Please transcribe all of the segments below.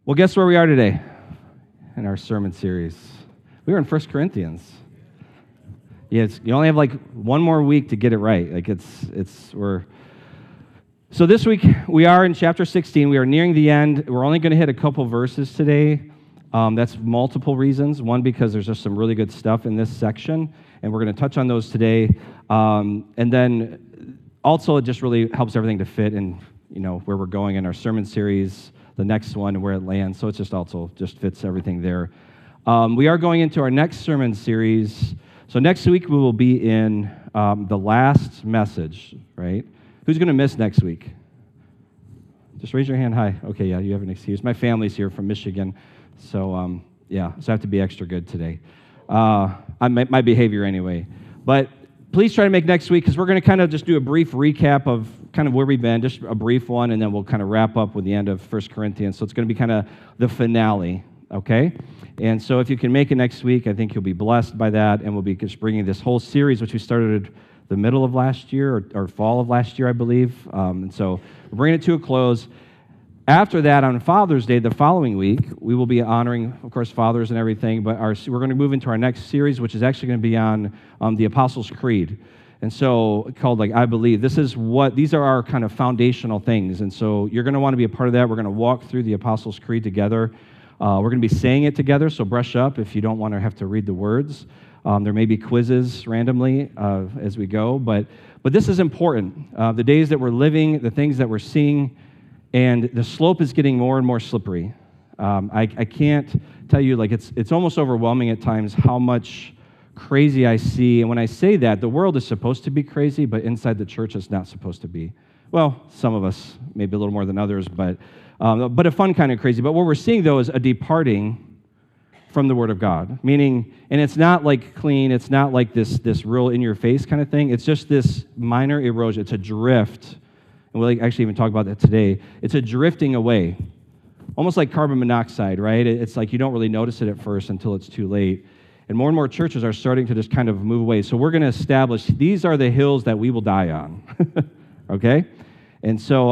Well, guess where we are today in our sermon series? We were in 1 Corinthians. Yeah, you only have like one more week to get it right. So this week we are in chapter 16. We are nearing the end. We're only going to hit a couple verses today. That's multiple reasons. One, because there's just some really good stuff in this section, and we're going to touch on those today. And then also it just really helps everything to fit in, where we're going in our sermon series, the next one, and where it lands. So it just fits everything there. We are going into our next sermon series. So next week we will be in the last message, right? Who's going to miss next week? Just raise your hand high. Okay, yeah, you have an excuse. My family's here from Michigan, so so I have to be extra good today. My behavior anyway. But please try to make next week, because we're going to kind of just do a brief recap of kind of where we've been, just a brief one, and then we'll kind of wrap up with the end of 1 Corinthians. So it's going to be kind of the finale, okay? And so if you can make it next week, I think you'll be blessed by that, and we'll be just bringing this whole series, which we started the middle of last year, or fall of last year, I believe. And so we're bringing it to a close. After that, on Father's Day, the following week, we will be honoring, of course, fathers and everything, but we're going to move into our next series, which is actually going to be on the Apostles' Creed. And so, called I Believe. These are our kind of foundational things. And so you're going to want to be a part of that. We're going to walk through the Apostles' Creed together. We're going to be saying it together, so brush up if you don't want to have to read the words. There may be quizzes randomly as we go, but this is important. The days that we're living, the things that we're seeing, and the slope is getting more and more slippery. I can't tell you, it's almost overwhelming at times how much crazy I see. And when I say that, the world is supposed to be crazy, but inside the church it's not supposed to be. Well, some of us, maybe a little more than others, but a fun kind of crazy. But what we're seeing, though, is a departing from the Word of God. Meaning, and it's not like clean, it's not like this real in-your-face kind of thing. It's just this minor erosion. It's a drift. And we'll actually even talk about that today. It's a drifting away, almost like carbon monoxide, right? It's like you don't really notice it at first until it's too late. And more churches are starting to just kind of move away. So we're going to establish these are the hills that we will die on, okay? And so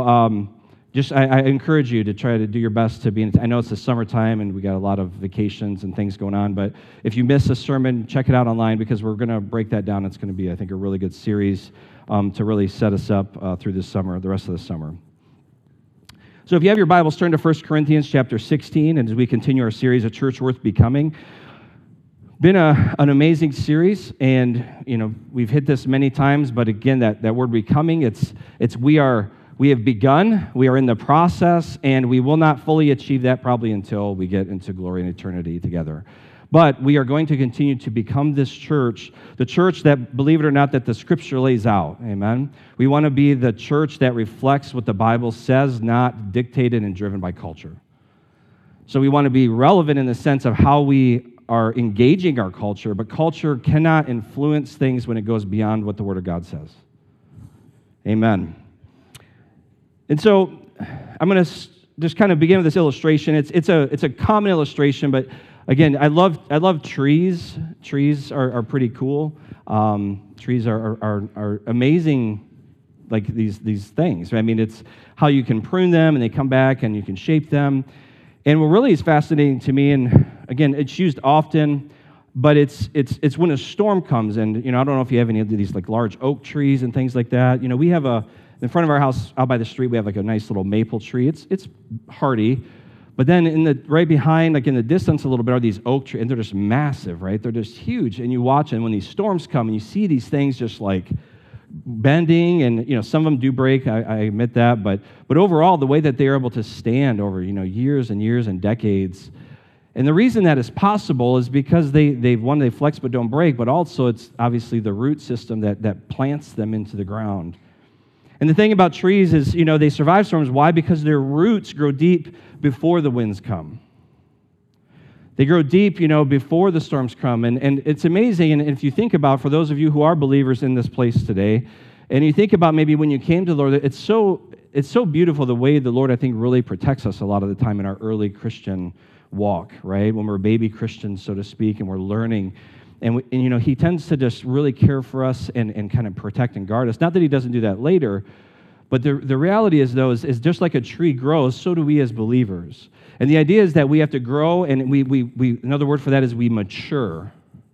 I encourage you to try to do your best to be in. I know it's the summertime and we got a lot of vacations and things going on, but if you miss a sermon, check it out online, because we're going to break that down. It's going to be, I think, a really good series to really set us up through this summer, the rest of the summer. So if you have your Bibles, turn to 1 Corinthians chapter 16, and as we continue our series, A Church Worth Becoming. Been an amazing series, and we've hit this many times, but again, that word becoming, we have begun, we are in the process, and we will not fully achieve that probably until we get into glory and eternity together. But we are going to continue to become this church, the church that, believe it or not, that the Scripture lays out, amen? We want to be the church that reflects what the Bible says, not dictated and driven by culture. So we want to be relevant in the sense of how we are engaging our culture, but culture cannot influence things when it goes beyond what the Word of God says. Amen. And so I'm going to just kind of begin with this illustration. It's a common illustration, but again, I love trees. Trees are pretty cool. Trees are amazing, like these things. I mean, it's how you can prune them and they come back and you can shape them. And what really is fascinating to me, and again, it's used often, but it's when a storm comes, and I don't know if you have any of these like large oak trees and things like that. We have in front of our house out by the street, we have like a nice little maple tree. It's hardy, but then right behind, like in the distance a little bit, are these oak trees, and they're just massive, right? They're just huge, and you watch, and when these storms come, and you see these things just like bending, and some of them do break, I admit that, but overall, the way that they're able to stand over years and years and decades, and the reason that is possible is because they flex but don't break, but also it's obviously the root system that plants them into the ground. And the thing about trees is, they survive storms. Why? Because their roots grow deep before the winds come. They grow deep, before the storms come. And it's amazing, and if you think about, for those of you who are believers in this place today, and you think about maybe when you came to the Lord, it's so beautiful the way the Lord, I think, really protects us a lot of the time in our early Christian walk, right? When we're baby Christians, so to speak, and we're learning. And He tends to just really care for us and kind of protect and guard us. Not that He doesn't do that later, But the reality is, though, is just like a tree grows, so do we as believers. And the idea is that we have to grow, and we another word for that is we mature.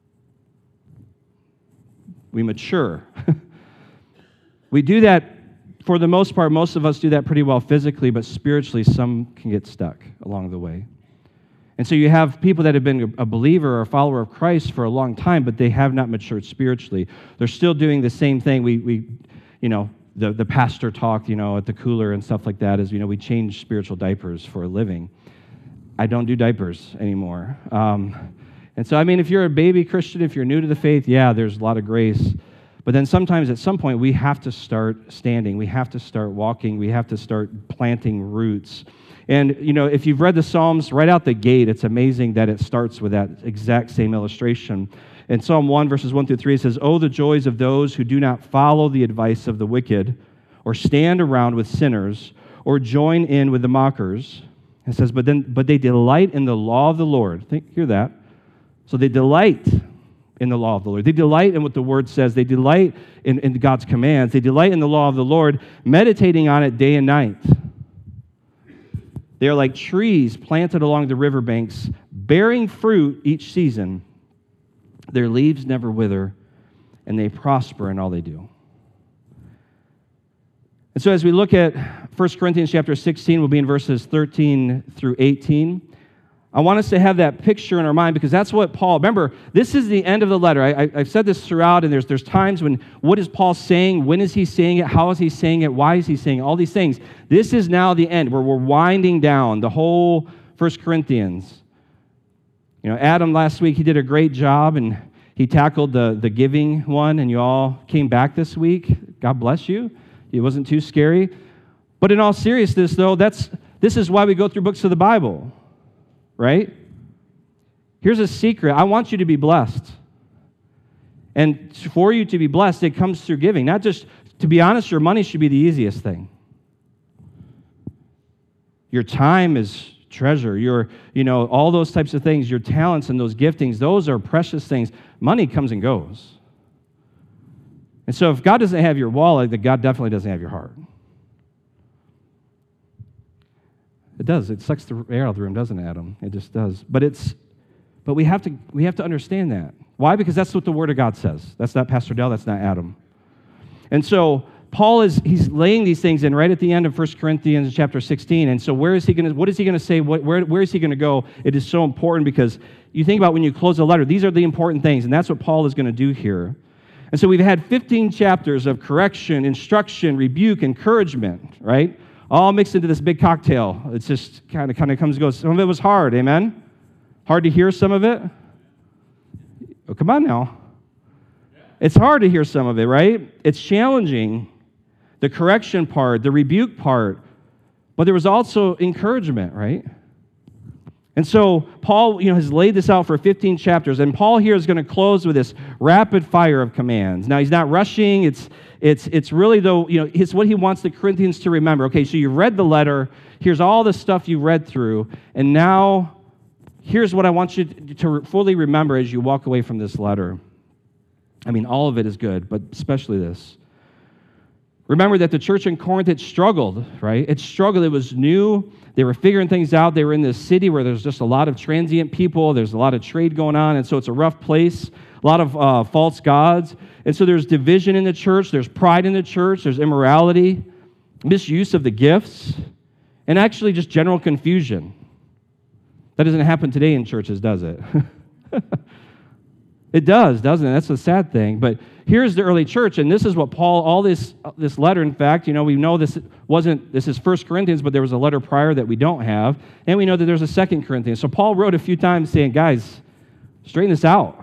We mature. We do that, for the most part, most of us do that pretty well physically, but spiritually, some can get stuck along the way. And so you have people that have been a believer or a follower of Christ for a long time, but they have not matured spiritually. They're still doing the same thing. The pastor talk, at the cooler and stuff like that is, we change spiritual diapers for a living. I don't do diapers anymore. And so, if you're a baby Christian, if you're new to the faith, yeah, there's a lot of grace. But then sometimes at some point, we have to start standing. We have to start walking. We have to start planting roots. And, if you've read the Psalms right out the gate, it's amazing that it starts with that exact same illustration. In Psalm 1, verses 1 through 3, it says, "Oh, the joys of those who do not follow the advice of the wicked, or stand around with sinners, or join in with the mockers." It says, but they delight in the law of the Lord. Hear that. So they delight in the law of the Lord. They delight in what the Word says. They delight in God's commands. They delight in the law of the Lord, meditating on it day and night. They are like trees planted along the riverbanks, bearing fruit each season. Their leaves never wither, and they prosper in all they do. And so as we look at 1 Corinthians chapter 16, we'll be in verses 13 through 18. I want us to have that picture in our mind because that's what Paul, remember, this is the end of the letter. I've said this throughout, and there's times when, what is Paul saying? When is he saying it? How is he saying it? Why is he saying it? All these things. This is now the end where we're winding down the whole 1 Corinthians. Adam last week, he did a great job, and he tackled the giving one, and you all came back this week. God bless you. It wasn't too scary. But in all seriousness, though, this is why we go through books of the Bible. Right? Here's a secret. I want you to be blessed. And for you to be blessed, it comes through giving. Not just, to be honest, your money should be the easiest thing. Your time is treasure. Your, all those types of things, your talents and those giftings, those are precious things. Money comes and goes. And so if God doesn't have your wallet, then God definitely doesn't have your heart. It does. It sucks the air out of the room, doesn't it, Adam? It just does. But we have to understand that. Why? Because that's what the Word of God says. That's not Pastor Dell. That's not Adam. And so Paul he's laying these things in right at the end of 1 Corinthians chapter 16. And so what is he going to say? Where is he going to go? It is so important because you think about when you close a letter, these are the important things, and that's what Paul is going to do here. And so we've had 15 chapters of correction, instruction, rebuke, encouragement, right? All mixed into this big cocktail. It's just kind of comes and goes. Some of it was hard, amen? Hard to hear some of it? Oh, come on now. It's hard to hear some of it, right? It's challenging, the correction part, the rebuke part, but there was also encouragement, right? And so Paul, has laid this out for 15 chapters, and Paul here is going to close with this rapid fire of commands. Now, he's not rushing. It's really, though, it's what he wants the Corinthians to remember. Okay, so you've read the letter. Here's all the stuff you read through, and now here's what I want you to fully remember as you walk away from this letter. All of it is good, but especially this. Remember that the church in Corinth, it struggled, right? It struggled. It was new. They were figuring things out. They were in this city where there's just a lot of transient people. There's a lot of trade going on, and so it's a rough place. A lot of false gods. And so there's division in the church. There's pride in the church. There's immorality, misuse of the gifts, and actually just general confusion. That doesn't happen today in churches, does it? It does, doesn't it? That's a sad thing. But here's the early church, and this is what Paul, all this letter, in fact, we know this is 1 Corinthians, but there was a letter prior that we don't have, and we know that there's a 2 Corinthians. So Paul wrote a few times saying, guys, straighten this out.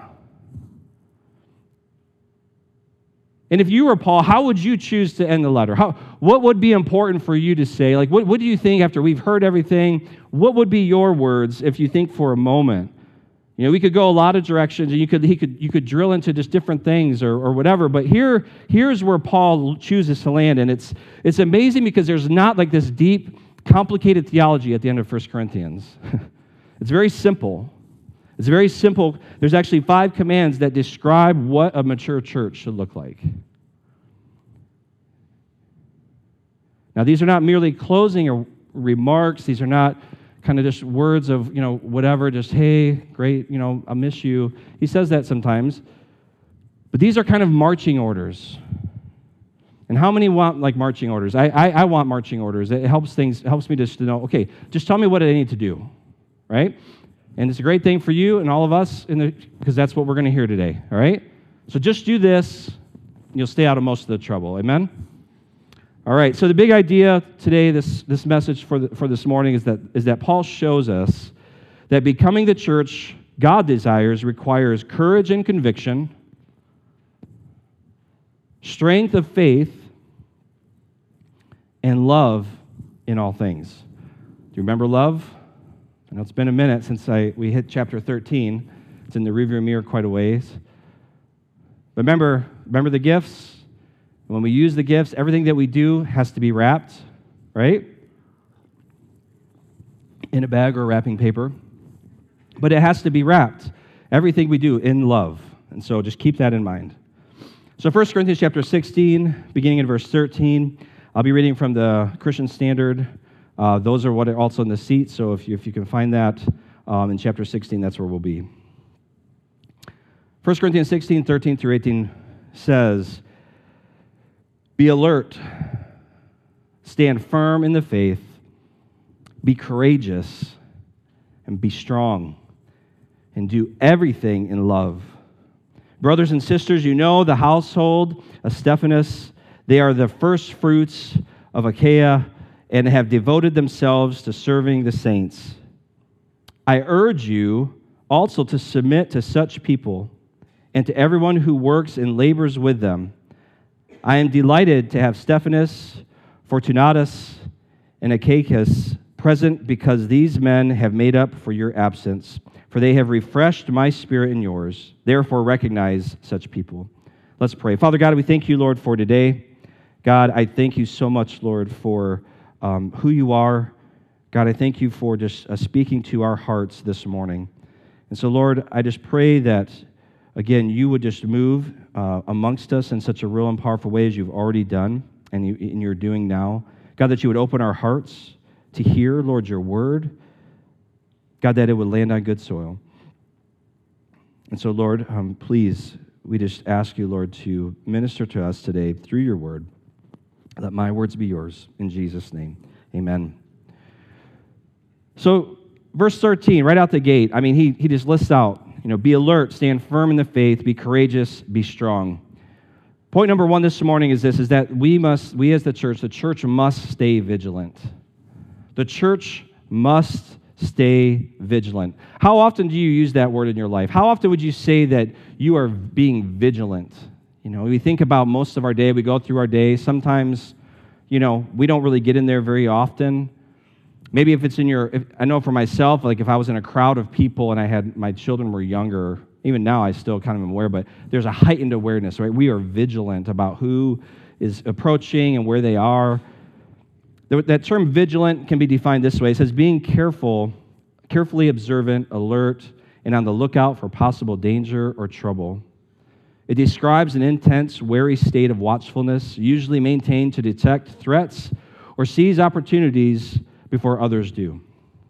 And if you were Paul, how would you choose to end the letter? What would be important for you to say? Like, what do you think after we've heard everything? What would be your words if you think for a moment? We could go a lot of directions, and you could drill into just different things or whatever. But here's where Paul chooses to land, and it's amazing because there's not like this deep, complicated theology at the end of 1 Corinthians. It's very simple. It's very simple. There's actually 5 commands that describe what a mature church should look like. Now, these are not merely closing or remarks. These are not kind of just words of, whatever, just, hey, great, I miss you. He says that sometimes. But these are kind of marching orders. And how many want like marching orders? I want marching orders. It helps me just to know, okay, just tell me what I need to do, right? And it's a great thing for you and all of us because that's what we're going to hear today, all right? So just do this, you'll stay out of most of the trouble. Amen? All right, so the big idea today, this message for this morning is that Paul shows us that becoming the church God desires requires courage and conviction, strength of faith, and love in all things. Do you remember love? I know it's been a minute since we hit chapter 13. It's in the rearview mirror quite a ways. But remember the gifts? When we use the gifts, everything that we do has to be wrapped, right? In a bag or wrapping paper. But it has to be wrapped. Everything we do in love. And so just keep that in mind. So 1 Corinthians chapter 16, beginning in verse 13. I'll be reading from the Christian Standard. Those are what are also in the seat. So if you can find that in chapter 16, that's where we'll be. 1 Corinthians 16, 13 through 18 says, "Be alert, stand firm in the faith, be courageous, and be strong, and do everything in love. Brothers and sisters, you know the household of Stephanas. They are the first fruits of Achaia and have devoted themselves to serving the saints. I urge you also to submit to such people and to everyone who works and labors with them. I am delighted to have Stephanas, Fortunatus, and Achaicus present because these men have made up for your absence, for they have refreshed my spirit and yours. Therefore, recognize such people." Let's pray. Father God, we thank you, Lord, for today. God, I thank you so much, Lord, for who you are. God, I thank you for just speaking to our hearts this morning. And so, Lord, I just pray that, again, you would just move amongst us in such a real and powerful way as you've already done and you're doing now. God, that you would open our hearts to hear, Lord, your word. God, that it would land on good soil. And so, Lord, please, we just ask you, Lord, to minister to us today through your word. Let my words be yours. In Jesus' name, amen. So, verse 13, right out the gate, I mean, he just lists out, be alert, stand firm in the faith, be courageous, be strong. Point number one this morning is this, is that we as the church must stay vigilant. The church must stay vigilant. How often do you use that word in your life? How often would you say that you are being vigilant? We think about most of our day, we go through our day. Sometimes, we don't really get in there very often. Maybe if it's I know for myself, like if I was in a crowd of people and my children were younger, even now I still kind of am aware, but there's a heightened awareness, right? We are vigilant about who is approaching and where they are. That term vigilant can be defined this way. It says being carefully observant, alert, and on the lookout for possible danger or trouble. It describes an intense, wary state of watchfulness, usually maintained to detect threats or seize opportunities before others do.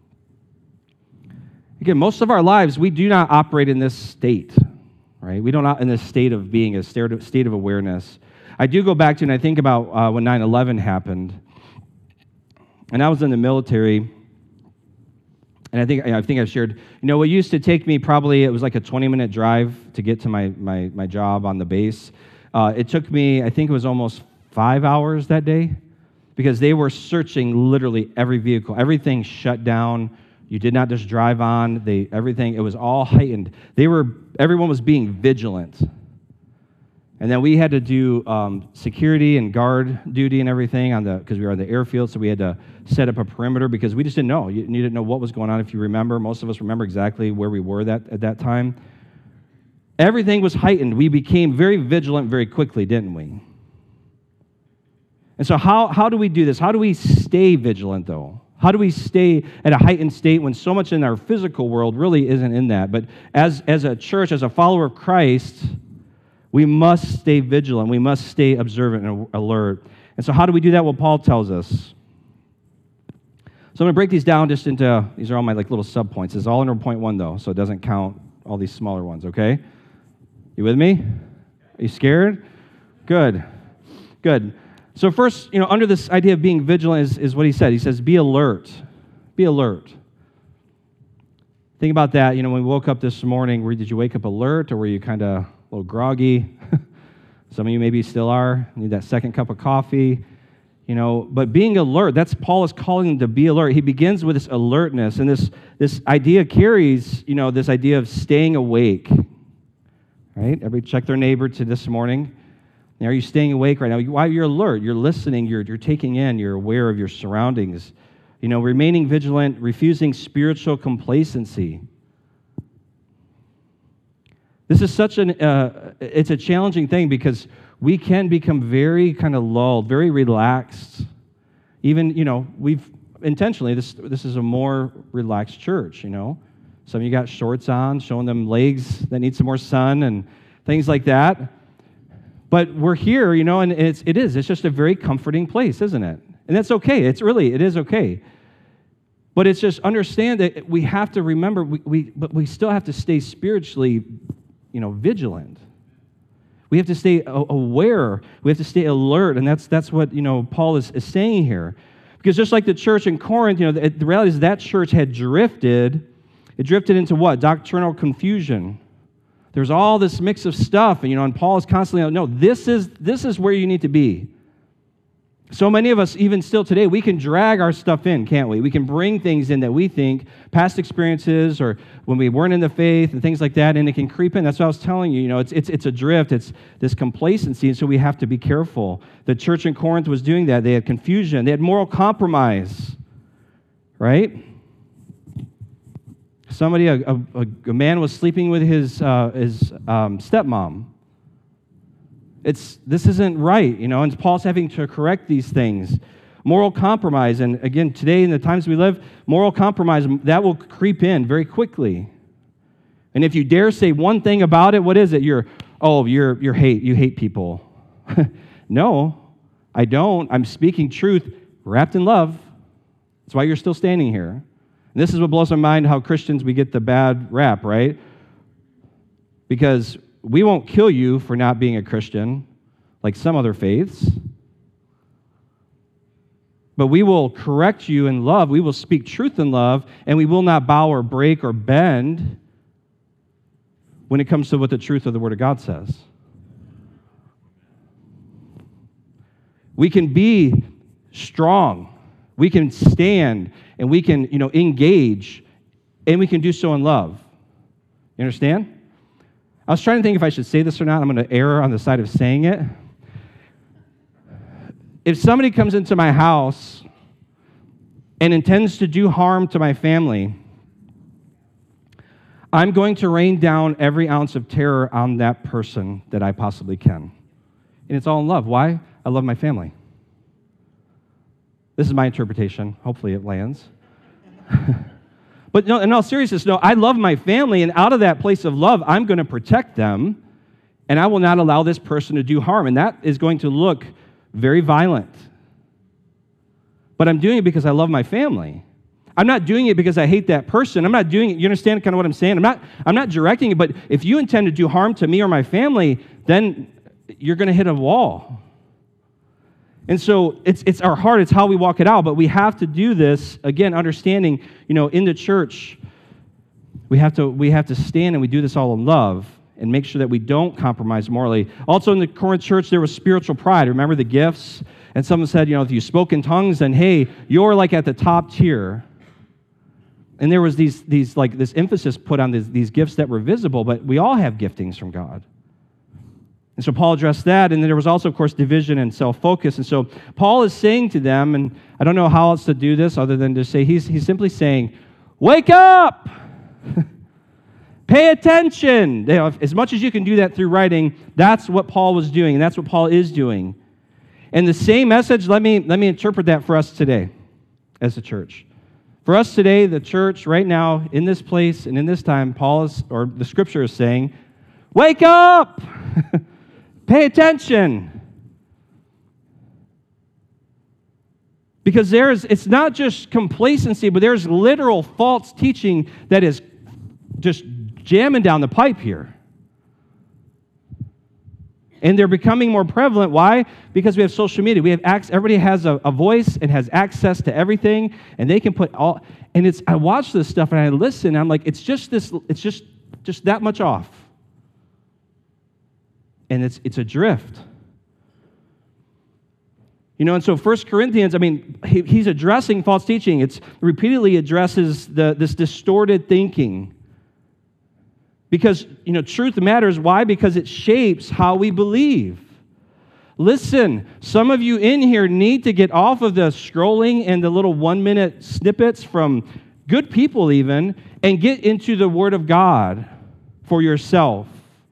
Again, most of our lives, we do not operate in this state, right? We don't in this state of being, a state of awareness. I do go back to, and I think about when 9/11 happened, and I was in the military, and I think I've shared, it used to take me probably, it was like a 20-minute drive to get to my job on the base. It took me, I think it was almost 5 hours that day, because they were searching literally every vehicle. Everything shut down. You did not just drive on. Everything, it was all heightened. Everyone was being vigilant. And then we had to do security and guard duty and everything because we were on the airfield, so we had to set up a perimeter because we just didn't know. You didn't know what was going on. If you remember, most of us remember exactly where we were at that time. Everything was heightened. We became very vigilant very quickly, didn't we? And so how do we do this? How do we stay vigilant, though? How do we stay at a heightened state when so much in our physical world really isn't in that? But as a church, as a follower of Christ, we must stay vigilant. We must stay observant and alert. And so how do we do that? Well, Paul tells us. So I'm going to break these down just into, these are all my like little subpoints. It's all under point 1 though, so it doesn't count all these smaller ones, okay? You with me? Are you scared? Good. Good. So first, under this idea of being vigilant is what he said. He says, be alert. Be alert. Think about that. When we woke up this morning, did you wake up alert or were you kind of a little groggy? Some of you maybe still are. Need that second cup of coffee. But being alert, that's Paul is calling them to be alert. He begins with this alertness, and this idea carries, this idea of staying awake. Right? Everybody check their neighbor to this morning. Are you staying awake right now? Why you're alert? You're listening. You're taking in. You're aware of your surroundings. Remaining vigilant, refusing spiritual complacency. This is such it's a challenging thing because we can become very kind of lulled, very relaxed. Even, we've intentionally, this is a more relaxed church, Some of you got shorts on, showing them legs that need some more sun and things like that. But we're here, and it's just a very comforting place, isn't it? And that's okay. It is okay. But it's just understand that we have to remember, but we still have to stay spiritually, vigilant. We have to stay aware. We have to stay alert, and that's what Paul is saying here. Because just like the church in Corinth, the reality is that church had drifted. It drifted into what? Doctrinal confusion. There's all this mix of stuff, and Paul is constantly, no, this is where you need to be. So many of us, even still today, we can drag our stuff in, can't we? We can bring things in that we think, past experiences or when we weren't in the faith and things like that, and it can creep in. That's what I was telling you. It's a drift. It's this complacency, and so we have to be careful. The church in Corinth was doing that. They had confusion. They had moral compromise, right? A man was sleeping with his stepmom. This isn't right, and Paul's having to correct these things. Moral compromise, and again, today in the times we live, moral compromise, that will creep in very quickly. And if you dare say one thing about it, what is it? You hate people. No, I don't. I'm speaking truth wrapped in love. That's why you're still standing here. And this is what blows my mind, how Christians, we get the bad rap, right? Because we won't kill you for not being a Christian, like some other faiths. But we will correct you in love. We will speak truth in love, and we will not bow or break or bend when it comes to what the truth of the Word of God says. We can be strong. We can stand, and we can, engage, and we can do so in love. You understand? I was trying to think if I should say this or not. I'm going to err on the side of saying it. If somebody comes into my house and intends to do harm to my family, I'm going to rain down every ounce of terror on that person that I possibly can. And it's all in love. Why? I love my family. This is my interpretation. Hopefully it lands. But no, in all seriousness, no, I love my family, and out of that place of love, I'm going to protect them, and I will not allow this person to do harm, and that is going to look very violent. But I'm doing it because I love my family. I'm not doing it because I hate that person. I'm not doing it, you understand kind of what I'm saying? I'm not directing it, but if you intend to do harm to me or my family, then you're going to hit a wall. And so it's our heart, it's how we walk it out, but we have to do this, again, understanding, in the church, we have to stand, and we do this all in love and make sure that we don't compromise morally. Also in the Corinth church, there was spiritual pride. Remember the gifts? And someone said, if you spoke in tongues, then hey, you're like at the top tier. And there was this emphasis put on these gifts that were visible, but we all have giftings from God. And so Paul addressed that, and then there was also, of course, division and self-focus. And so Paul is saying to them, and I don't know how else to do this other than to say, he's simply saying, wake up! Pay attention! As much as you can do that through writing, that's what Paul was doing, and that's what Paul is doing. And the same message, let me interpret that for us today as a church. For us today, the church right now, in this place and in this time, the Scripture is saying, wake up! Pay attention. Because it's not just complacency, but there's literal false teaching that is just jamming down the pipe here. And they're becoming more prevalent. Why? Because we have social media. We have everybody has a voice and has access to everything, and they can put all. And I watch this stuff and I listen. And I'm like, it's just that much off, and it's a drift. And so 1 Corinthians, he's addressing false teaching. It's repeatedly addresses this distorted thinking. Because, truth matters. Why? Because it shapes how we believe. Listen, some of you in here need to get off of the scrolling and the little 1-minute snippets from good people even, and get into the Word of God for yourself.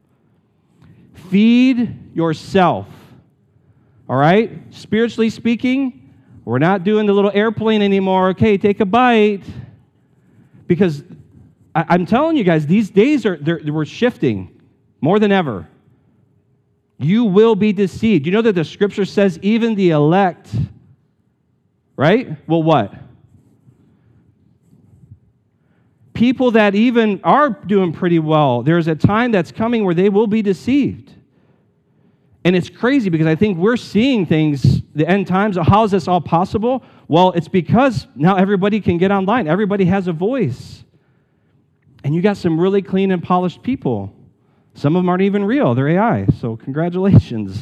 Feed yourself. All right? Spiritually speaking, we're not doing the little airplane anymore. Okay, take a bite. Because I'm telling you guys, these days we're shifting more than ever. You will be deceived. You know that the Scripture says even the elect, right? Well, what? People that even are doing pretty well, there's a time that's coming where they will be deceived. And it's crazy because I think we're seeing things, the end times. How is this all possible? Well, it's because now everybody can get online. Everybody has a voice. And you got some really clean and polished people. Some of them aren't even real. They're AI. So congratulations.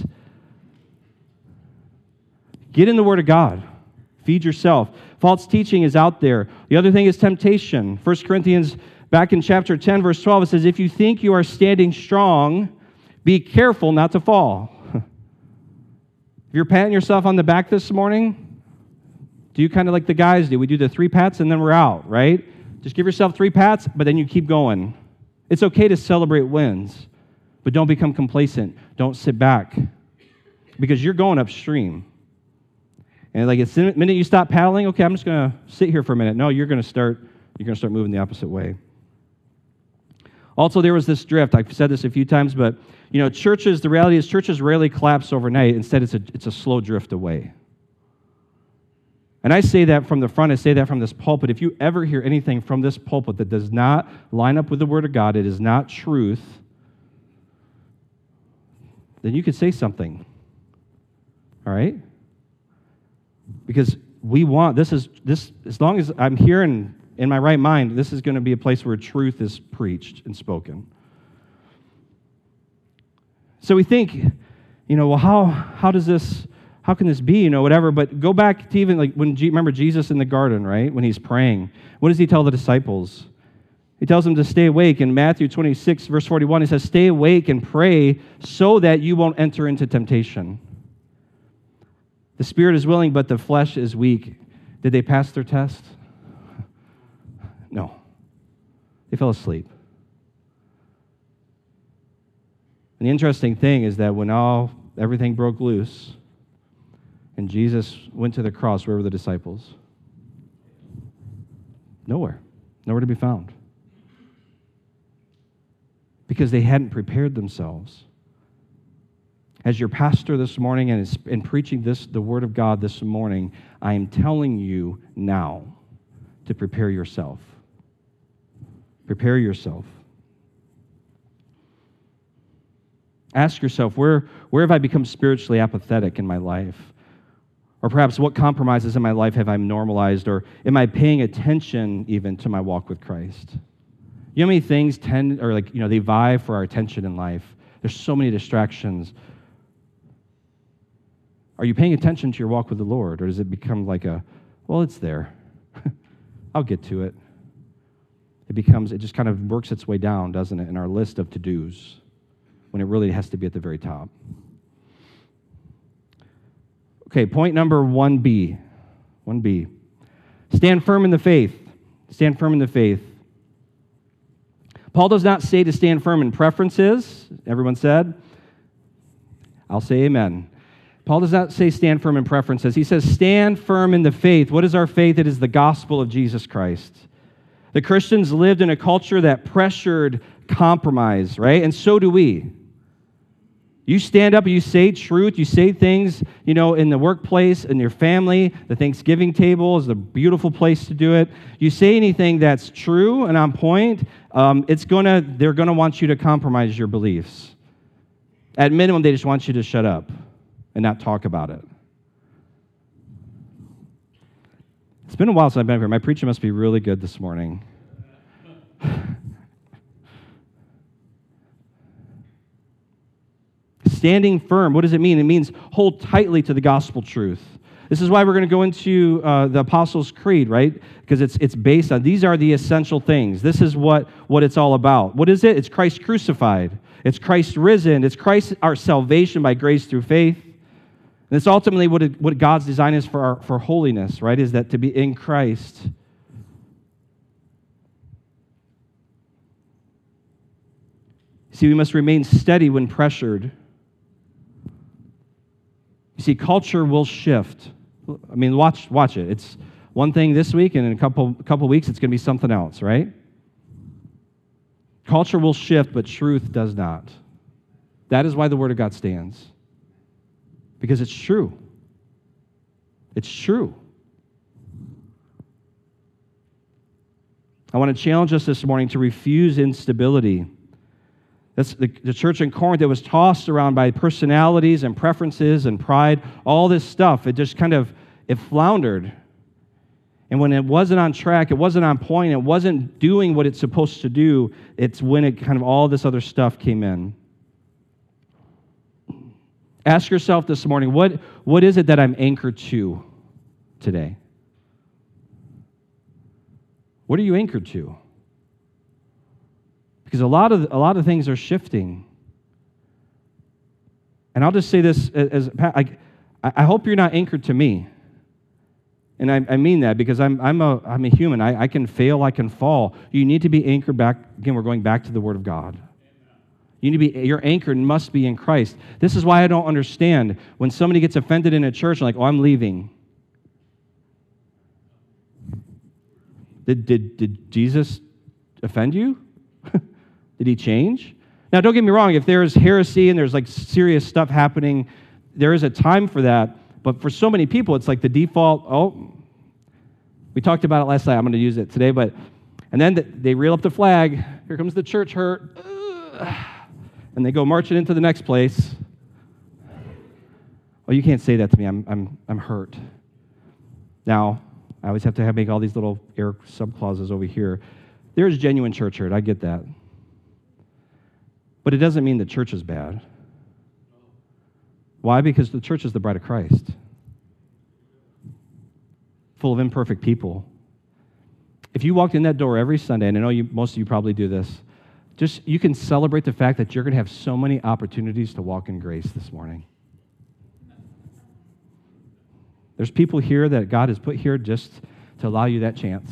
Get in the Word of God. Feed yourself. False teaching is out there. The other thing is temptation. 1 Corinthians, back in chapter 10, verse 12, it says, if you think you are standing strong, be careful not to fall. If you're patting yourself on the back this morning, do you kind of like the guys do? We do the 3 pats and then we're out, right? Just give yourself 3 pats, but then you keep going. It's okay to celebrate wins, but don't become complacent. Don't sit back, because you're going upstream. And like the minute you stop paddling, okay, I'm just going to sit here for a minute. No, you're going to start moving the opposite way. Also, there was this drift. I've said this a few times, but churches. The reality is, churches rarely collapse overnight. Instead, it's a slow drift away. And I say that from the front, I say that from this pulpit. If you ever hear anything from this pulpit that does not line up with the Word of God, it is not truth, then you could say something. All right? Because we want, this, as long as I'm here and in my right mind, this is going to be a place where truth is preached and spoken. So we think, well, how can this be, whatever, but go back to even remember Jesus in the garden, right? When he's praying, what does he tell the disciples? He tells them to stay awake. In Matthew 26, verse 41, he says, stay awake and pray so that you won't enter into temptation. The spirit is willing, but the flesh is weak. Did they pass their test? No. They fell asleep. And the interesting thing is that when everything broke loose, and Jesus went to the cross, where were the disciples? Nowhere to be found. Because they hadn't prepared themselves. As your pastor this morning and preaching the Word of God this morning, I am telling you now to prepare yourself. Prepare yourself. Ask yourself, where have I become spiritually apathetic in my life? Or perhaps what compromises in my life have I normalized? Or am I paying attention even to my walk with Christ? You know how many things they vie for our attention in life? There's so many distractions. Are you paying attention to your walk with the Lord? Or does it become it's there. I'll get to it. It just kind of works its way down, doesn't it, in our list of to-dos, when it really has to be at the very top. Okay, point number 1B. 1B. Stand firm in the faith. Stand firm in the faith. Paul does not say to stand firm in preferences. Everyone said? I'll say amen. Paul does not say stand firm in preferences. He says stand firm in the faith. What is our faith? It is the gospel of Jesus Christ. The Christians lived in a culture that pressured compromise, right? And so do we. You stand up and you say truth. You say things, in the workplace, in your family. The Thanksgiving table is a beautiful place to do it. You say anything that's true and on point, they're gonna want you to compromise your beliefs. At minimum, they just want you to shut up and not talk about it. It's been a while since I've been up here. My preaching must be really good this morning. Standing firm, what does it mean? It means hold tightly to the gospel truth. This is why we're going to go into the Apostles' Creed, right? Because it's based on, these are the essential things. This is what it's all about. What is it? It's Christ crucified. It's Christ risen. It's Christ, our salvation by grace through faith. And it's ultimately what God's design is for holiness, right? Is that to be in Christ. See, we must remain steady when pressured. You see, culture will shift. I mean, watch it. It's one thing this week, and in a couple weeks, it's going to be something else, right? Culture will shift, but truth does not. That is why the Word of God stands. Because it's true. It's true. I want to challenge us this morning to refuse instability. That's the church in Corinth that was tossed around by personalities and preferences and pride, all this stuff. It just it floundered. And when it wasn't on track, it wasn't on point, it wasn't doing what it's supposed to do, it's when all this other stuff came in. Ask yourself this morning, what is it that I'm anchored to today? What are you anchored to? Because a lot of things are shifting. And I'll just say this, I hope you're not anchored to me. And I mean that because I'm a human. I can fail, I can fall. You need to be anchored back. Again, we're going back to the Word of God. Your anchor must be in Christ. This is why I don't understand when somebody gets offended in a church, like, I'm leaving. Did Jesus offend you? Did he change? Now, don't get me wrong. If there's heresy and there's serious stuff happening, there is a time for that. But for so many people, it's like the default, we talked about it last night. I'm going to use it today. And then they reel up the flag. Here comes the church hurt. And they go marching into the next place. Oh, you can't say that to me. I'm hurt. Now, I always have to make all these little air subclauses over here. There's genuine church hurt. I get that. But it doesn't mean the church is bad. Why? Because the church is the bride of Christ. Full of imperfect people. If you walked in that door every Sunday, and I know most of you probably do this, you can celebrate the fact that you're going to have so many opportunities to walk in grace this morning. There's people here that God has put here just to allow you that chance.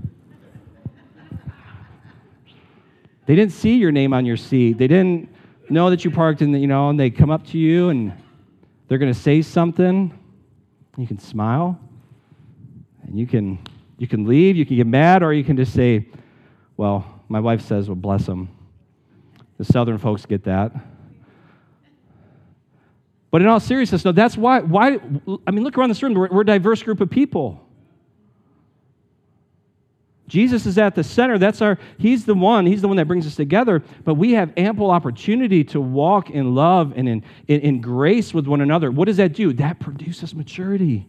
They didn't see your name on your seat. They didn't know that you parked in and they come up to you and they're going to say something. You can smile and you can leave, you can get mad, or you can just say, well, my wife says, well, bless them. The Southern folks get that. But in all seriousness, no, that's why, look around this room. We're a diverse group of people. Jesus is at the center. He's the one that brings us together. But we have ample opportunity to walk in love and in grace with one another. What does that do? That produces maturity.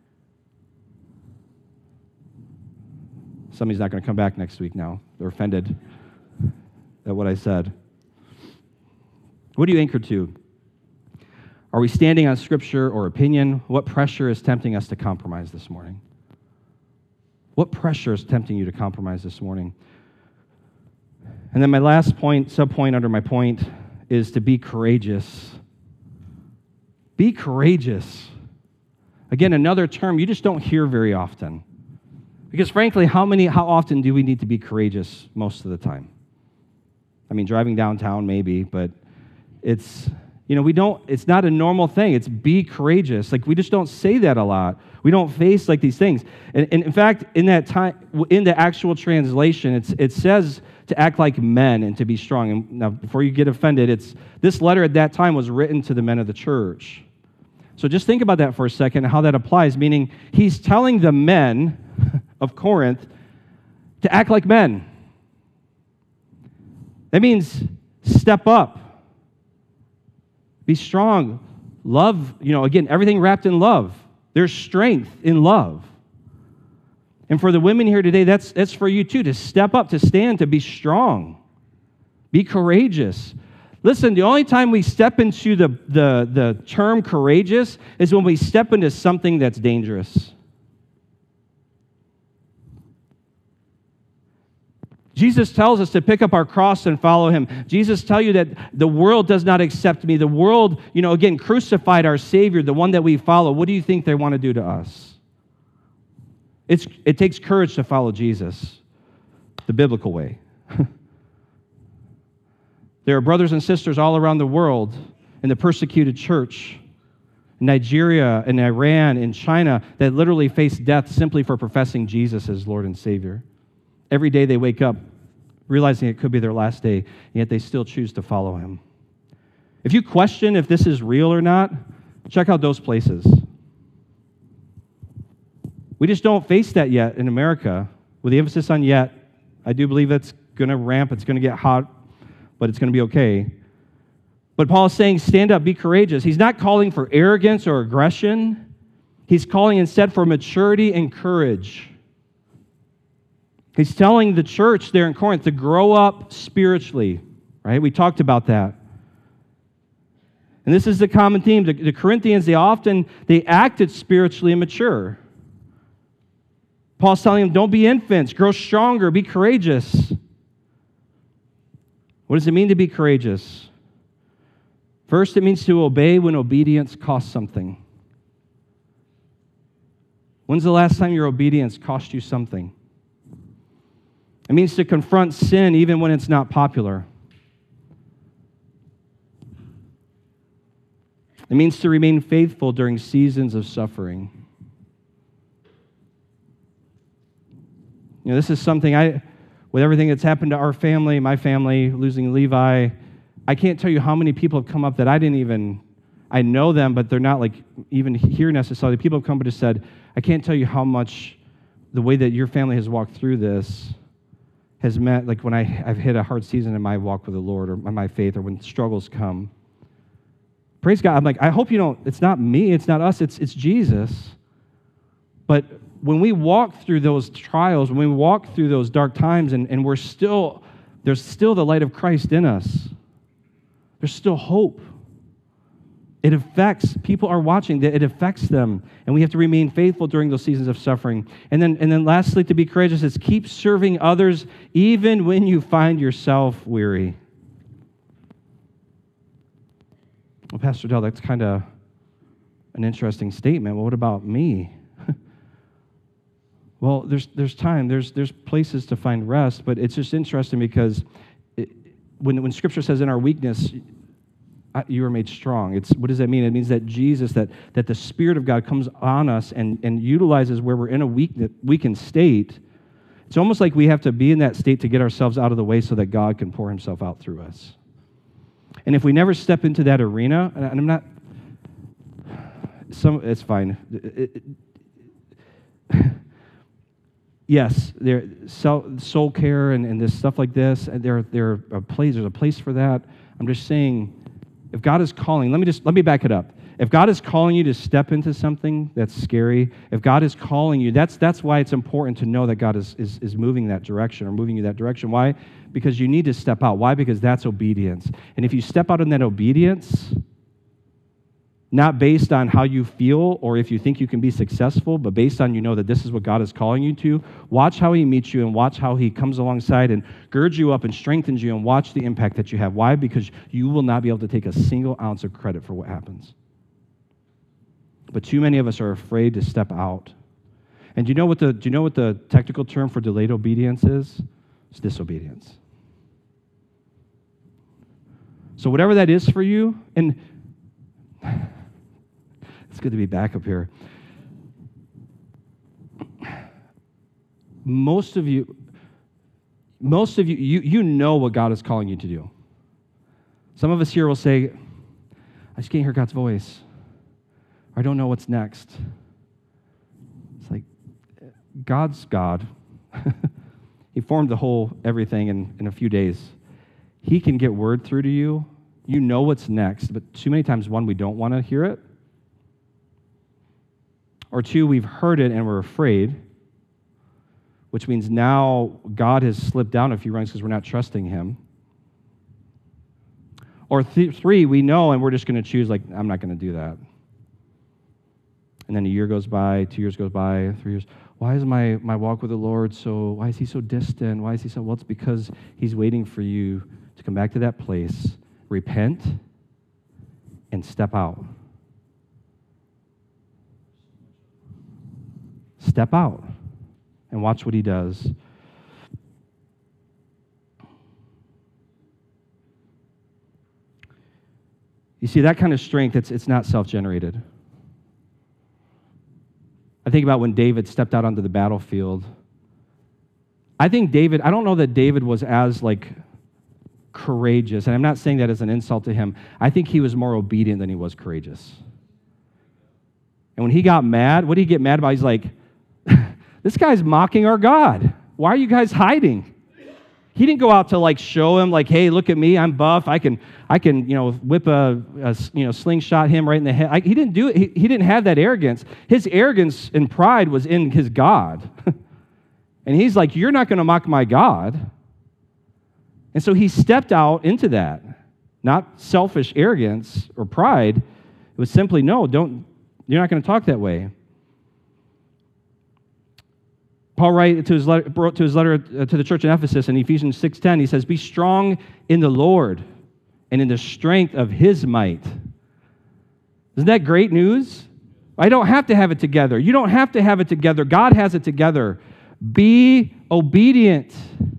Somebody's not going to come back next week now. They're offended at what I said. What are you anchored to? Are we standing on Scripture or opinion? What pressure is tempting us to compromise this morning? What pressure is tempting you to compromise this morning? And then my last point, sub-point under my point, is to be courageous. Be courageous. Again, another term you just don't hear very often. Because frankly, how often do we need to be courageous most of the time? Driving downtown maybe, but it's, it's not a normal thing. It's be courageous. Like, we just don't say that a lot. We don't face like these things. And in fact, in that time, in the actual translation, it says to act like men and to be strong. And now, before you get offended, this letter at that time was written to the men of the church. So just think about that for a second, how that applies, meaning he's telling the men of Corinth to act like men. That means step up. Be strong. Love, again, everything wrapped in love. There's strength in love. And for the women here today, that's for you too, to step up, to stand, to be strong. Be courageous. Listen, the only time we step into the term courageous is when we step into something that's dangerous. Jesus tells us to pick up our cross and follow him. Jesus tells you that the world does not accept me. The world, again, crucified our Savior, the one that we follow. What do you think they want to do to us? It takes courage to follow Jesus, the biblical way. There are brothers and sisters all around the world in the persecuted church, in Nigeria, in Iran, in China, that literally face death simply for professing Jesus as Lord and Savior. Every day they wake up realizing it could be their last day, and yet they still choose to follow him. If you question if this is real or not, check out those places. We just don't face that yet in America. With the emphasis on yet, I do believe it's going to ramp, it's going to get hot, but it's going to be okay. But Paul is saying, stand up, be courageous. He's not calling for arrogance or aggression. He's calling instead for maturity and courage. He's telling the church there in Corinth to grow up spiritually, right? We talked about that. And this is the common theme. The Corinthians, they acted spiritually immature. Paul's telling them, don't be infants, grow stronger, be courageous. What does it mean to be courageous? First, it means to obey when obedience costs something. When's the last time your obedience cost you something? It means to confront sin even when it's not popular. It means to remain faithful during seasons of suffering. This is something with everything that's happened to our family, my family, losing Levi, I can't tell you how many people have come up that I know them, but they're not like even here necessarily. People have come up and just said, I can't tell you how much the way that your family has walked through this has meant, like when I've hit a hard season in my walk with the Lord or my faith or when struggles come. Praise God. I'm like, I hope it's not me, it's not us, it's Jesus. But when we walk through those trials, when we walk through those dark times and there's still the light of Christ in us, there's still hope. It affects, people are watching, it affects them, and we have to remain faithful during those seasons of suffering. And then lastly, to be courageous is keep serving others even when you find yourself weary. Well, Pastor Dell, that's kind of an interesting statement. Well, what about me? Well, there's time, there's places to find rest, but it's just interesting because when Scripture says in our weakness, you are made strong. What does that mean? It means that Jesus, that the Spirit of God comes on us and utilizes where we're in a weakened state. It's almost like we have to be in that state to get ourselves out of the way so that God can pour himself out through us. And if we never step into that arena, and I'm not, it's fine. Yes, soul care and this stuff like this, there's a place for that. I'm just saying, if God is calling, let me back it up. If God is calling you to step into something that's scary, if God is calling you, that's why it's important to know that God is moving that direction or moving you that direction. Why? Because you need to step out. Why? Because that's obedience. And if you step out in that obedience, not based on how you feel or if you think you can be successful, but based on you know that this is what God is calling you to, watch how he meets you and watch how he comes alongside and girds you up and strengthens you and watch the impact that you have. Why? Because you will not be able to take a single ounce of credit for what happens. But too many of us are afraid to step out. And do you know what the technical term for delayed obedience is? It's disobedience. So whatever that is for you, and good to be back up here. Most of you, you know what God is calling you to do. Some of us here will say, I just can't hear God's voice. Or I don't know what's next. It's like, God's God. He formed the whole everything in a few days. He can get word through to you. You know what's next, but too many times, one, we don't want to hear it. Or two, we've heard it and we're afraid, which means now God has slipped down a few rungs because we're not trusting him. Or three, we know and we're just going to choose, like, I'm not going to do that. And then a year goes by, 2 years goes by, 3 years. Why is my walk with the Lord why is he so distant? Why is he so, well, it's because he's waiting for you to come back to that place, repent, and step out. Step out and watch what he does. You see, that kind of strength, it's not self-generated. I think about when David stepped out onto the battlefield. I don't know that David was as, courageous, and I'm not saying that as an insult to him. I think he was more obedient than he was courageous. And when he got mad, what did he get mad about? He's like, this guy's mocking our God. Why are you guys hiding? He didn't go out to show him hey, look at me, I'm buff. I can whip a slingshot him right in the head. He didn't do it. He didn't have that arrogance. His arrogance and pride was in his God. And he's like, you're not going to mock my God. And so he stepped out into that. Not selfish arrogance or pride. It was simply, no, you're not going to talk that way. Paul wrote to his letter to the church in Ephesus in Ephesians 6:10, he says, be strong in the Lord and in the strength of his might. Isn't that great news? I don't have to have it together. You don't have to have it together. God has it together. Be obedient.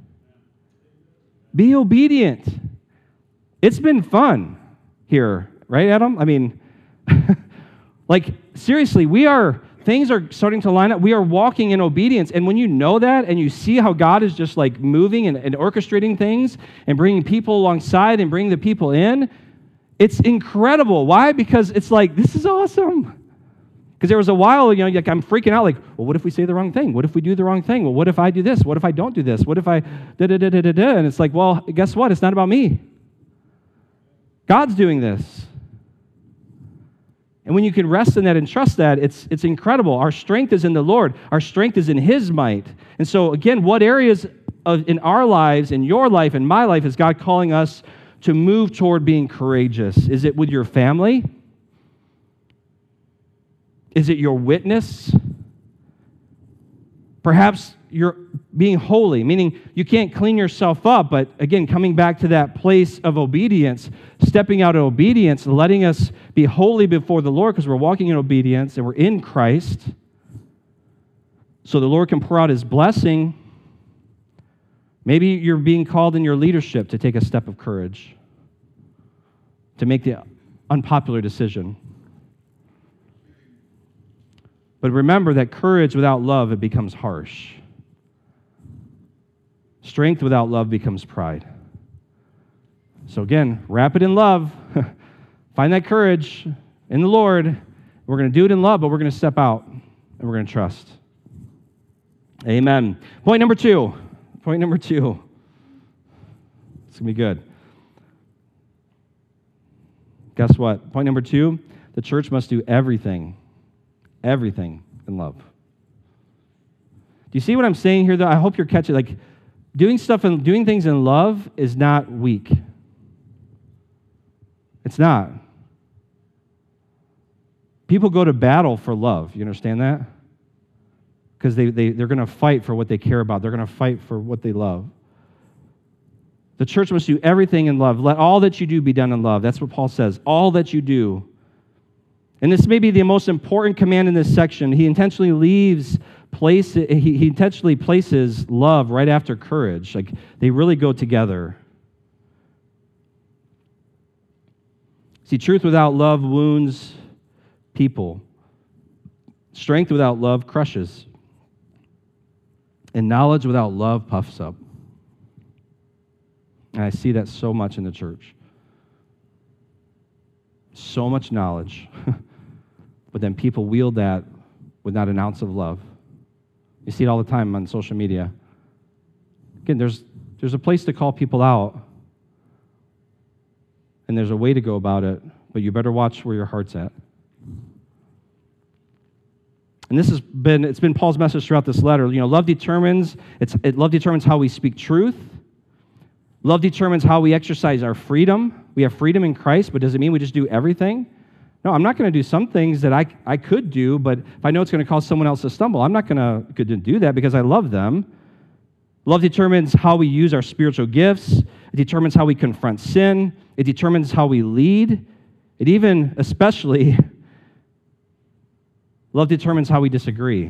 Be obedient. It's been fun here, right, Adam? I mean, seriously, things are starting to line up. We are walking in obedience. And when you know that and you see how God is just moving and orchestrating things and bringing people alongside and bringing the people in, it's incredible. Why? Because it's this is awesome. Because there was a while, I'm freaking out well, what if we say the wrong thing? What if we do the wrong thing? Well, what if I do this? What if I don't do this? What if I da-da-da-da-da-da? And it's well, guess what? It's not about me. God's doing this. And when you can rest in that and trust that, it's incredible. Our strength is in the Lord. Our strength is in his might. And so, again, what areas in our lives, in your life, in my life, is God calling us to move toward being courageous? Is it with your family? Is it your witness? Perhaps you're being holy, meaning you can't clean yourself up, but again, coming back to that place of obedience, stepping out of obedience, letting us be holy before the Lord because we're walking in obedience and we're in Christ so the Lord can pour out his blessing. Maybe you're being called in your leadership to take a step of courage, to make the unpopular decision. But remember that courage without love, it becomes harsh. Strength without love becomes pride. So again, wrap it in love. Find that courage in the Lord. We're going to do it in love, but we're going to step out and we're going to trust. Amen. Point number two. It's going to be good. Guess what? Point number 2, the church must do everything in love. Do you see what I'm saying here, though? I hope you're catching, doing things in love is not weak. It's not. People go to battle for love. You understand that? Because they're going to fight for what they care about. They're going to fight for what they love. The church must do everything in love. Let all that you do be done in love. That's what Paul says. All that you do. And this may be the most important command in this section. He intentionally he intentionally places love right after courage. They really go together. See, truth without love wounds people. Strength without love crushes, and knowledge without love puffs up. And I see that so much in the church. So much knowledge, but then people wield that with not an ounce of love. You see it all the time on social media. Again, there's a place to call people out, and there's a way to go about it, but you better watch where your heart's at. And it's been Paul's message throughout this letter. Love determines how we speak truth. Love determines how we exercise our freedom. We have freedom in Christ, but does it mean we just do everything? No, I'm not going to do some things that I could do, but if I know it's going to cause someone else to stumble, I'm not going to do that because I love them. Love determines how we use our spiritual gifts. It determines how we confront sin. It determines how we lead. It even, especially, love determines how we disagree.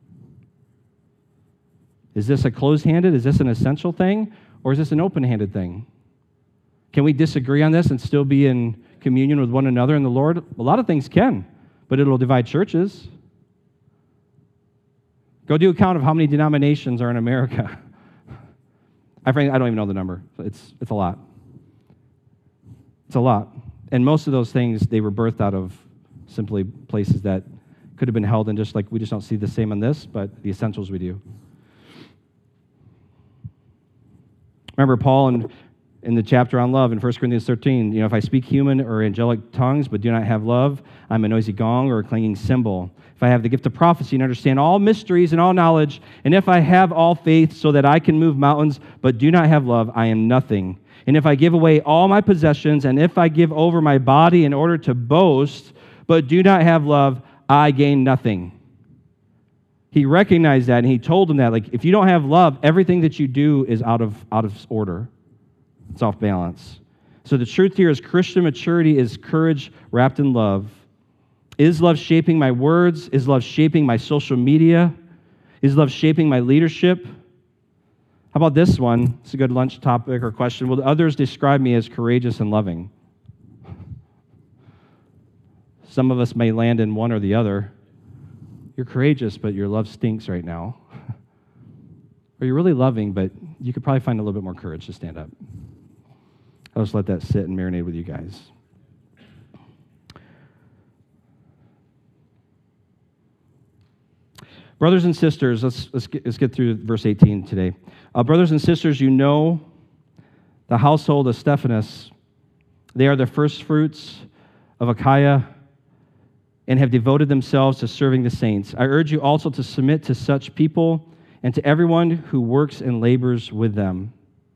Is this a closed-handed? Is this an essential thing? Or is this an open-handed thing? Can we disagree on this and still be in communion with one another in the Lord? A lot of things can, but it'll divide churches. Go do a count of how many denominations are in America. I don't even know the number. It's a lot. It's a lot. And most of those things, they were birthed out of simply places that could have been held in just like we just don't see the same on this, but the essentials we do. Remember Paul in the chapter on love in 1 Corinthians 13, if I speak human or angelic tongues but do not have love, I'm a noisy gong or a clanging cymbal. If I have the gift of prophecy and understand all mysteries and all knowledge, and if I have all faith so that I can move mountains but do not have love, I am nothing. And if I give away all my possessions, and if I give over my body in order to boast but do not have love, I gain nothing. He recognized that, and he told them that, if you don't have love, everything that you do is out of order. It's off balance. So the truth here is Christian maturity is courage wrapped in love. Is love shaping my words? Is love shaping my social media? Is love shaping my leadership? How about this one? It's a good lunch topic or question. Will others describe me as courageous and loving? Some of us may land in one or the other. You're courageous, but your love stinks right now. Or you're really loving, but you could probably find a little bit more courage to stand up. I'll just let that sit and marinate with you guys. Brothers and sisters, let's get through verse 18 today. Brothers and sisters, the household of Stephanas, they are the first fruits of Achaia and have devoted themselves to serving the saints. I urge you also to submit to such people and to everyone who works and labors with them.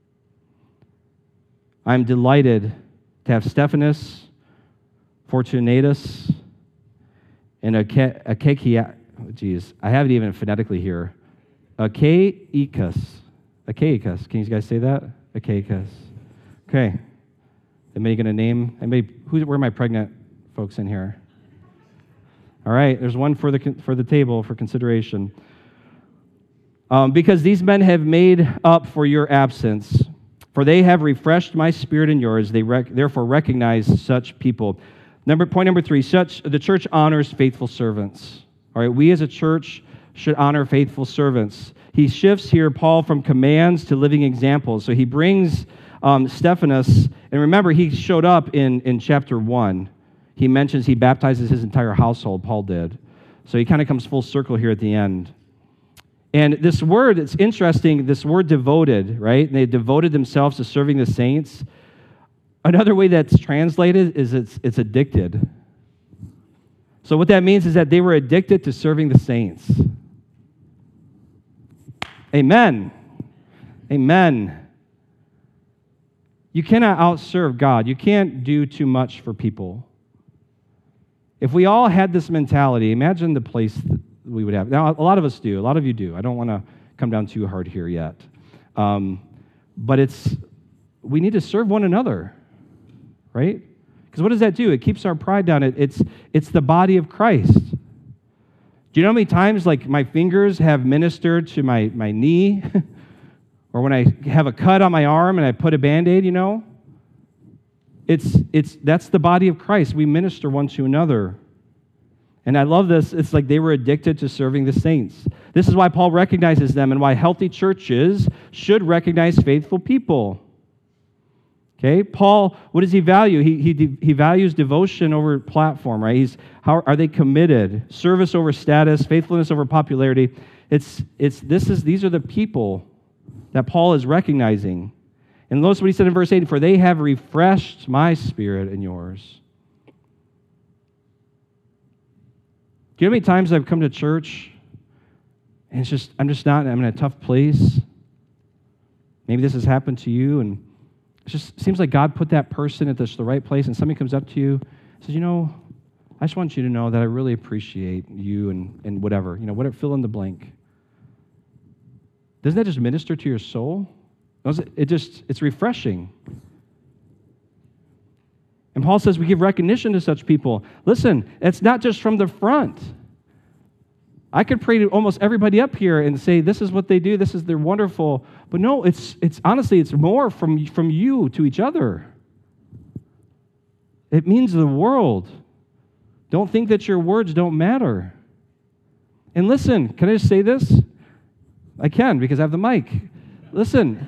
I am delighted to have Stephanas, Fortunatus, and Achaicus. I have it even phonetically here. Achaicus. Can you guys say that? Achaicus. Okay. Anybody going to name? Where are my pregnant folks in here? All right. There's one for the table for consideration. Because these men have made up for your absence, for they have refreshed my spirit and yours. They therefore recognize such people. Point number 3, the church honors faithful servants. All right, we as a church should honor faithful servants. He shifts here, Paul, from commands to living examples. So he brings Stephanas, and remember, he showed up in chapter 1. He mentions he baptizes his entire household, Paul did. So he kind of comes full circle here at the end. And this word, it's interesting, this word devoted, right? And they devoted themselves to serving the saints. Another way that's translated is it's addicted. So what that means is that they were addicted to serving the saints. Amen. Amen. You cannot outserve God. You can't do too much for people. If we all had this mentality, imagine the place that we would have. Now, a lot of us do. A lot of you do. I don't want to come down too hard here yet. But we need to serve one another, right? Because what does that do? It keeps our pride down. It's the body of Christ. Do you know how many times, my fingers have ministered to my knee? Or when I have a cut on my arm and I put a Band-Aid, That's the body of Christ. We minister one to another. And I love this. It's like they were addicted to serving the saints. This is why Paul recognizes them and why healthy churches should recognize faithful people. Okay, Paul, what does he value? He values devotion over platform, right? How are they committed? Service over status, faithfulness over popularity. These are the people that Paul is recognizing. And notice what he said in verse 8, for they have refreshed my spirit and yours. Do you know how many times I've come to church and I'm in a tough place? Maybe this has happened to you, and it just seems like God put that person at the right place, and somebody comes up to you and says, I just want you to know that I really appreciate you and whatever, fill in the blank. Doesn't that just minister to your soul? It's refreshing. And Paul says we give recognition to such people. Listen, it's not just from the front. I could pray to almost everybody up here and say, this is what they do, they're wonderful. But no, it's honestly, it's more from you to each other. It means the world. Don't think that your words don't matter. And listen, can I just say this? I can, because I have the mic. Listen.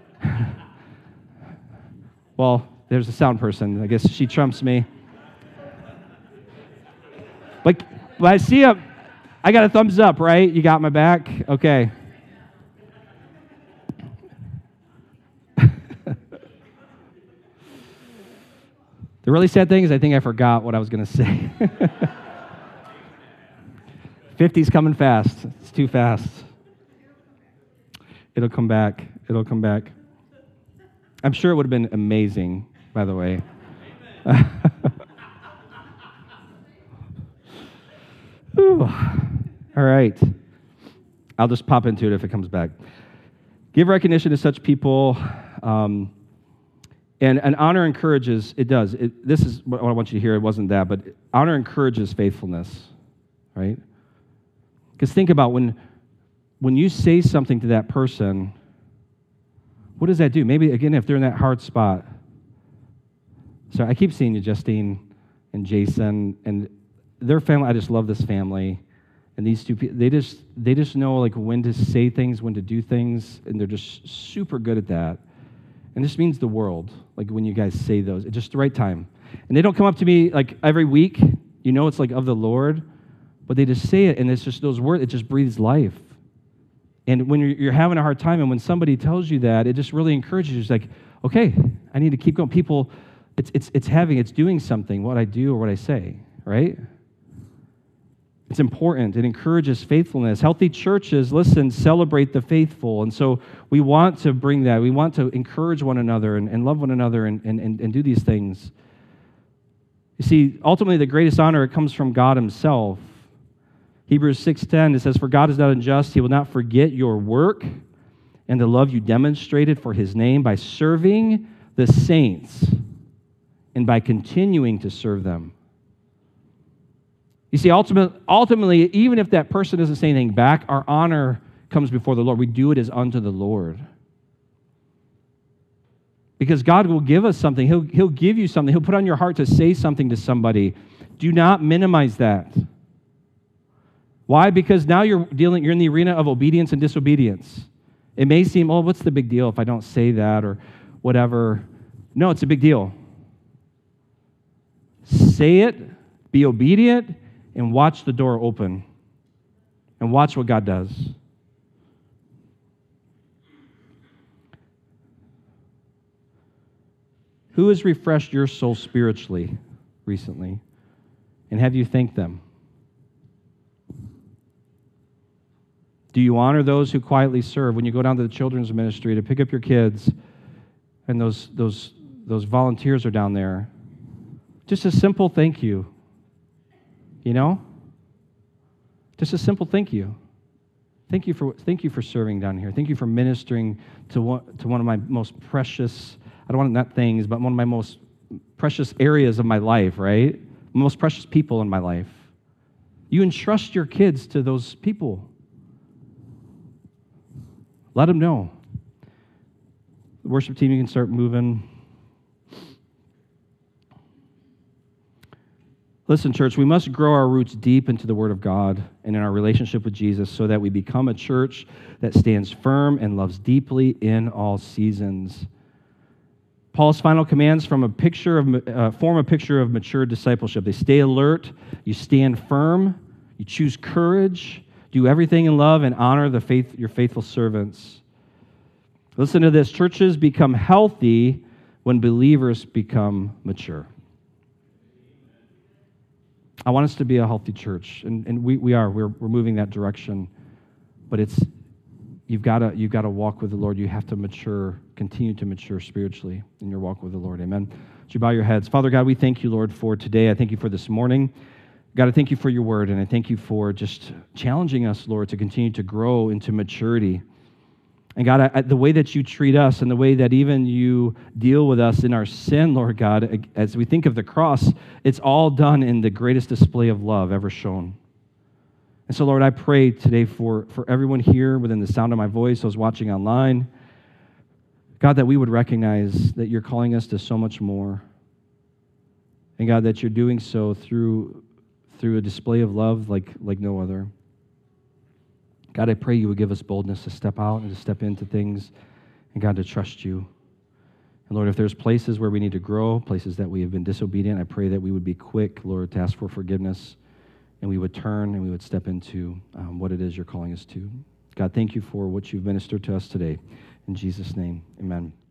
Well, there's a sound person. I guess she trumps me. But I see I got a thumbs up, right? You got my back? Okay. The really sad thing is I think I forgot what I was going to say. 50's coming fast. It's too fast. It'll come back. I'm sure it would have been amazing, by the way. All right. I'll just pop into it if it comes back. Give recognition to such people. And honor encourages, it does. This is what I want you to hear. It wasn't that, but honor encourages faithfulness, right? Because think about when you say something to that person, what does that do? Maybe, again, if they're in that hard spot. So I keep seeing you, Justine and Jason, and their family. I just love this family. And these two people, they just know like when to say things, when to do things, and they're just super good at that. And this means the world, like when you guys say those, at just the right time. And they don't come up to me like every week, it's like of the Lord, but they just say it, and it's just those words, it just breathes life. And when you're having a hard time, and when somebody tells you that, it just really encourages you. It's like, okay, I need to keep going. People, it's doing something, what I do or what I say, right? It's important. It encourages faithfulness. Healthy churches, listen, celebrate the faithful. And so we want to bring that. We want to encourage one another and love one another and do these things. You see, ultimately, the greatest honor, it comes from God himself. Hebrews 6:10, it says, for God is not unjust. He will not forget your work and the love you demonstrated for his name by serving the saints and by continuing to serve them. You see, ultimately, even if that person doesn't say anything back, our honor comes before the Lord. We do it as unto the Lord. Because God will give us something. He'll give you something. He'll put on your heart to say something to somebody. Do not minimize that. Why? Because now you're in the arena of obedience and disobedience. It may seem, what's the big deal if I don't say that or whatever? No, it's a big deal. Say it, be obedient, and watch the door open. And watch what God does. Who has refreshed your soul spiritually recently? And have you thanked them? Do you honor those who quietly serve? When you go down to the children's ministry to pick up your kids, and those volunteers are down there, just a simple thank you. Just a simple thank you. Thank you for serving down here. Thank you for ministering to one of my most precious, I don't want not things, but one of my most precious areas of my life, right? Most precious people in my life. You entrust your kids to those people. Let them know. The worship team, you can start moving. Listen, church, we must grow our roots deep into the Word of God and in our relationship with Jesus so that we become a church that stands firm and loves deeply in all seasons. Paul's final commands form a picture of mature discipleship. They stay alert, you stand firm, you choose courage, do everything in love, and honor your faithful servants. Listen to this. Churches become healthy when believers become mature. I want us to be a healthy church, and we are. We're moving that direction. But you've got to walk with the Lord. You have to continue to mature spiritually in your walk with the Lord. Amen. Would you bow your heads? Father God, we thank you, Lord, for today. I thank you for this morning. God, I thank you for your word, and I thank you for just challenging us, Lord, to continue to grow into maturity. And God, the way that you treat us and the way that even you deal with us in our sin, Lord God, as we think of the cross, it's all done in the greatest display of love ever shown. And so, Lord, I pray today for everyone here within the sound of my voice, those watching online, God, that we would recognize that you're calling us to so much more. And God, that you're doing so through a display of love like no other. God, I pray you would give us boldness to step out and to step into things, and God, to trust you. And Lord, if there's places where we need to grow, places that we have been disobedient, I pray that we would be quick, Lord, to ask for forgiveness, and we would turn and we would step into what it is you're calling us to. God, thank you for what you've ministered to us today. In Jesus' name, amen.